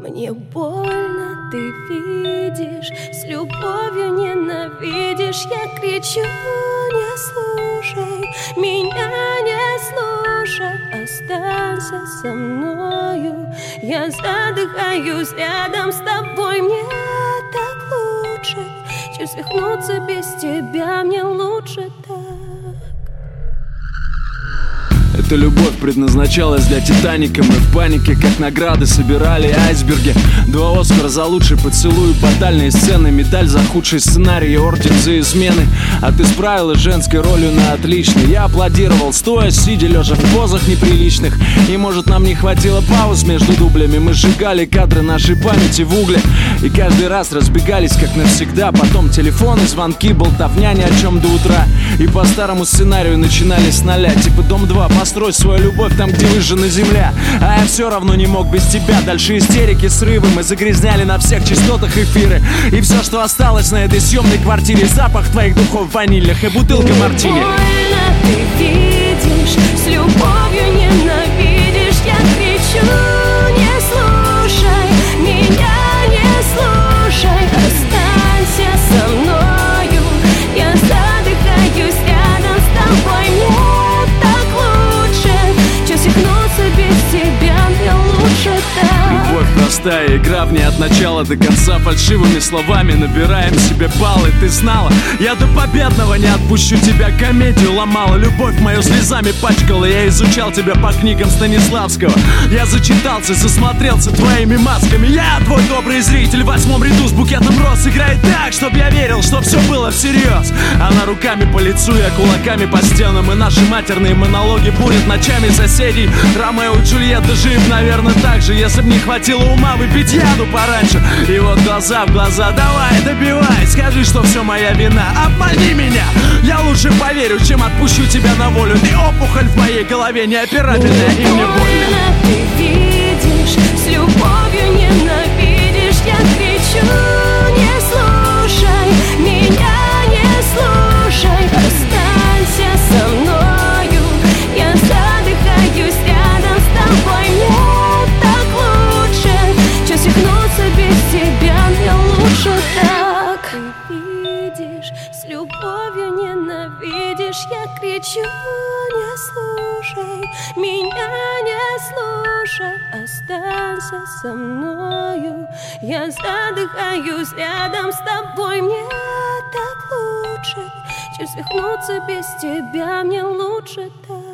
Мне больно, ты видишь, с любовью ненавидишь. Я кричу, не слушай, меня не слушай. Останься со мною, я задыхаюсь рядом с тобой. Мне так лучше, чем свихнуться без тебя. Мне лучше так. Эта любовь предназначалась для Титаника. Мы в панике, как награды, собирали айсберги. 2 Оскара за лучший поцелуй, батальные сцены, медаль за худший сценарий, орден за измены. А ты справилась женской ролью на отлично. Я аплодировал, стоя, сидя, лежа в позах неприличных. И может нам не хватило пауз между дублями. Мы сжигали кадры нашей памяти в угле и каждый раз разбегались, как навсегда. Потом телефоны, звонки, болтовня ни о чем до утра. И по старому сценарию начинали с нуля. Типа дом 2, построй свою любовь там, где выжжена земля. А я все равно не мог без тебя. Дальше истерики, срывы, мы загрязняли на всех частотах эфиры. И все, что осталось на этой съемной квартире, запах твоих духов ванильных и бутылка мартини. Больно, ты видишь, с любовью ненавидишь. Я кричу, не слушай, меня не слушай. Останься со мною, я задыхаюсь рядом с тобой. Мне так лучше, чем свихнуться без тебя. Мне лучше так. Любовь простая игра, в ней от начала до конца фальшивыми словами набираем себе баллы. Ты знала, я до победного не отпущу тебя. Комедию ломала, любовь мою слезами пачкала. Я изучал тебя по книгам Станиславского. Я зачитался, засмотрелся твоими масками. Я твой добрый зритель в 8-м ряду с букетом роз. Играй так, чтоб я верил, что все было всерьез. Она руками по лицу, я кулаками по стенам. И наши матерные монологи бурят ночами соседей. Ромео и Джульетта жив, наверное, так же. Если б не хватило ума выпить яду пораньше. И вот глаза в глаза, давай, добивай. Скажи, что все моя вина, обмани меня. Я лучше поверю, чем отпущу тебя на волю. Ты опухоль в моей голове, неоперабельная, и мне больно. Ты видишь, с любовью ненавидишь. Я кричу, не слушай, меня не слушай. Останься со мною, я задыхаюсь рядом с тобой. Мне так лучше, чем свихнуться без тебя. Мне лучше так. Ты видишь, с любовью ненавидишь. Я кричу, не слушай, меня не слушай. Останься со мною, я задыхаюсь рядом с тобой. Мне так лучше, чем свихнуться без тебя. Мне лучше так.